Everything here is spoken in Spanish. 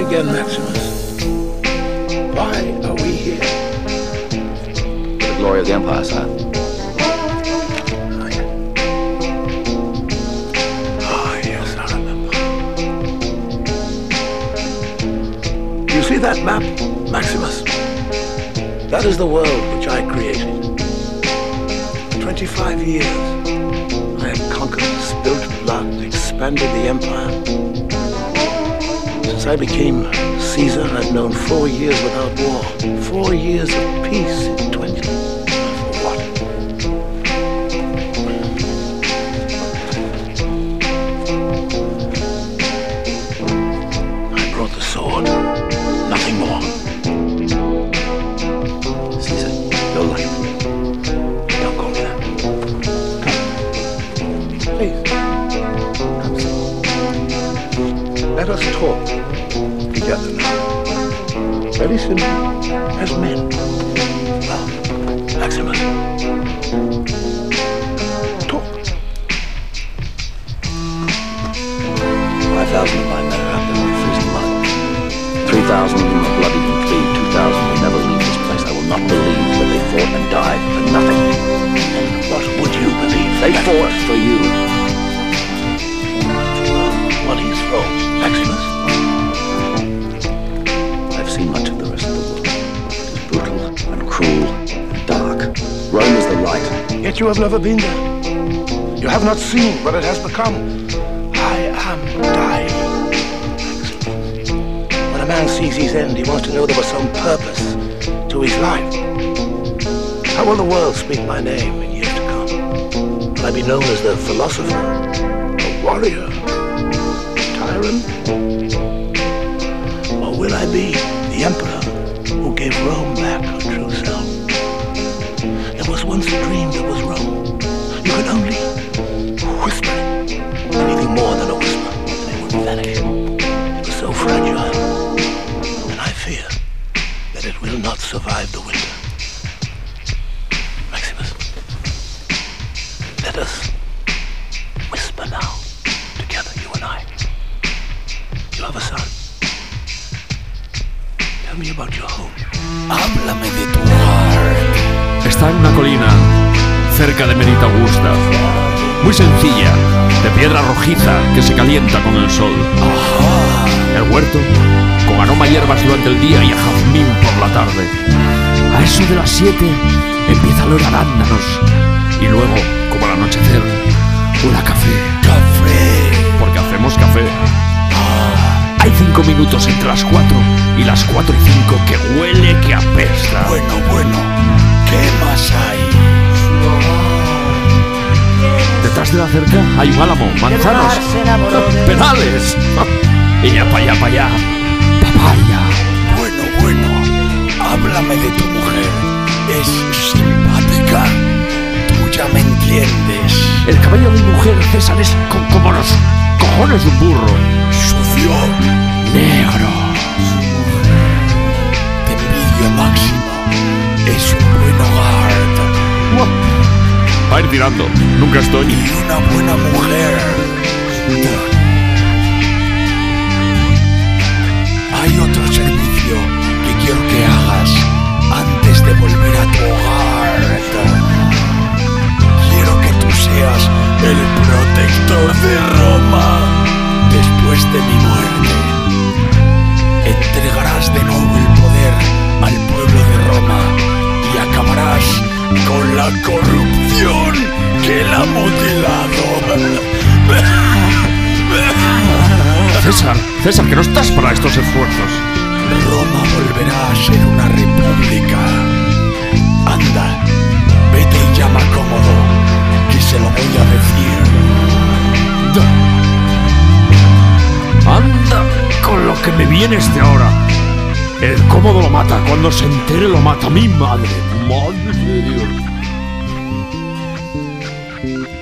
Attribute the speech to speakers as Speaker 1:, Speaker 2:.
Speaker 1: again, Maximus. Why are we here?
Speaker 2: For the glory of the Empire, sire.
Speaker 1: Yes, I remember. You see that map, Maximus? That is the world which I created. For 25 years, I have conquered, spilt blood, expanded the Empire. Since I became Caesar, I've known 4 years without war. 4 years of peace in 20. For what? I brought the sword. Nothing more.
Speaker 2: Caesar, your life.
Speaker 1: Don't call me that. Please. Come sit. Let us talk together now. Very simply, as men. Well, Maximus. Talk.
Speaker 2: 5,000 of my men are out there in the freezing mud. 3,000 of them are bloodied and clean. 2,000 will never leave this place. I will not believe that they fought and died for nothing.
Speaker 1: And what would you believe?
Speaker 2: They fought for you.
Speaker 1: What is wrong, Maximus?
Speaker 2: I've seen much of the rest of the world. It is brutal and cruel and dark. Rome is the light.
Speaker 1: Yet you have never been there. You have not seen what it has become. I am dying. When a man sees his end, he wants to know there was some purpose to his life. How will the world speak my name in years to come? Will I be known as the philosopher, the warrior, tyrant? Or will I be the emperor who gave Rome back her true self? There was once a dream that was Rome. You could only whisper it. Anything more than a whisper, and it would vanish. It was so fragile, and I fear that it will not survive the winter. Maximus, let us whisper now, together, you and I. You have a son. Tell me about your home.
Speaker 3: Háblame de tu hogar.
Speaker 4: Está en una colina, cerca de Merita Augusta. Muy sencilla, de piedra rojiza que se calienta con el sol. El huerto, con aroma a hierbas durante el día y a jazmín por la tarde. A eso de las 7 empieza a oler arándanos. Y luego, como al anochecer, huele a café.
Speaker 3: Café.
Speaker 4: Porque hacemos café. Hay 5 minutos entre las 4 y las 4 y 5 que huele, que apesta.
Speaker 3: Bueno, ¿qué más hay?
Speaker 4: Detrás de la cerca hay un álamo, manzanos, penales. Y ya para allá, papaya.
Speaker 3: Bueno, háblame de tu mujer. Es simpática. Tú ya me entiendes.
Speaker 4: El cabello de mi mujer, César, es como los cojones de un burro.
Speaker 3: Sucio.
Speaker 4: Negro.
Speaker 3: Te envidio, Máximo. Es un buen hogar.
Speaker 4: Va a ir tirando, nunca estoy.
Speaker 3: Y una buena mujer. Hay otro servicio que quiero que hagas antes de volver a tu hogar. Quiero que tú seas el protector de Roma. Después de mi muerte, entregarás de nuevo el poder al pueblo de Roma y acabarás con la corrupción que la ha mutilado.
Speaker 4: César, que no estás para estos esfuerzos.
Speaker 3: Roma volverá a ser una república. Anda, vete y llama a Cómodo, que se lo voy a decir.
Speaker 4: Anda con lo que me vienes de ahora. El Cómodo lo mata, cuando se entere lo mata mi madre. Madre de Dios.